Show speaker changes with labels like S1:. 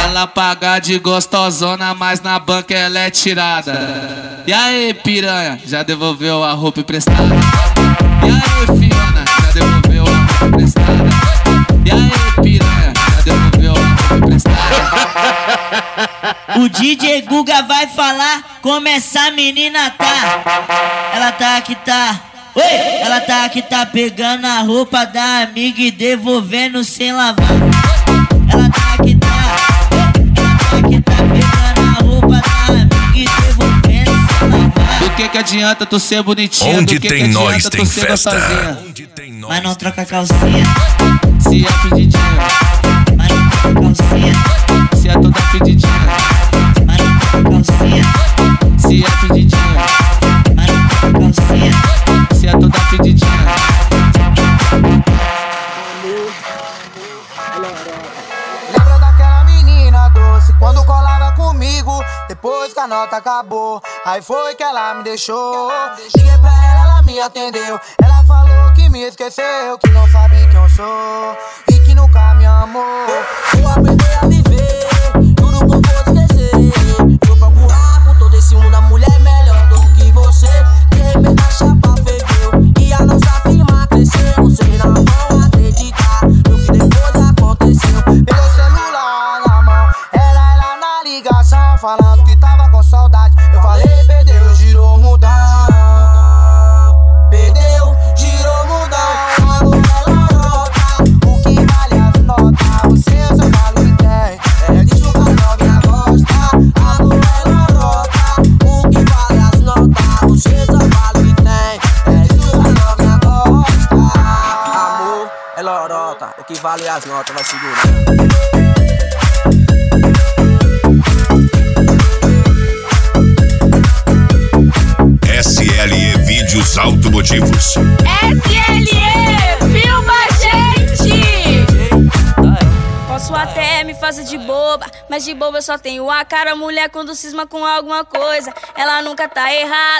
S1: Ela paga de gostosona, mas na banca ela é tirada. E aí, piranha, já devolveu a roupa emprestada? E aí, Fiona, já devolveu a roupa emprestada? E aí, piranha, já devolveu a roupa emprestada?
S2: O DJ Guga vai falar como essa menina tá. Ela tá que tá. Oi! Ela tá que tá pegando a roupa da amiga e devolvendo sem lavar. Ela tá que tá. Ela tá que tá pegando a roupa da amiga e devolvendo sem lavar.
S1: Do que adianta tu ser bonitinha?
S3: Onde
S1: do que
S3: tem
S1: adianta
S3: nós
S1: tu
S3: tem
S1: ser
S3: festa.
S1: gostosinha?
S2: Mas não troca a calcinha.
S1: Se é pedidinha,
S2: Mas não troca a calcinha.
S1: se é toda pedidinha,
S2: Mas não troca a calcinha.
S1: se é pedidinha,
S2: Mas não troca a calcinha.
S1: se é toda pedidinha.
S4: Lembra daquela menina doce quando colava comigo? Depois que a nota acabou, aí foi que ela me deixou. Liguei pra ela me atendeu. Ela falou que me esqueceu, que não sabe quem eu sou e que nunca me amou. Vou aprender a viver, juro que eu vou esquecer. Vou procurar por todo esse mundo a mulher melhor do que você. De repente a chapa ferveu e a nossa firma cresceu. Vocês não vão acreditar no que depois aconteceu. Pegou o celular na mão, era ela na ligação, falando que tava com saudade. Eu falei, perdeu, girou, mudão. Perdeu, girou, mudão. Agora ela nota o que vale as notas. O seu valor tem, é disso que a novinha gosta. Agora ela nota o que vale as notas. O seu valor tem, é disso que a novinha gosta. Amor, é lorota, o que vale as notas, vai segurar.
S3: SLE Vídeos Automotivos.
S5: SLE, filma a gente! Posso até me fazer de boba, mas de boba eu só tenho a cara. Mulher quando cisma com alguma coisa, ela nunca tá errada.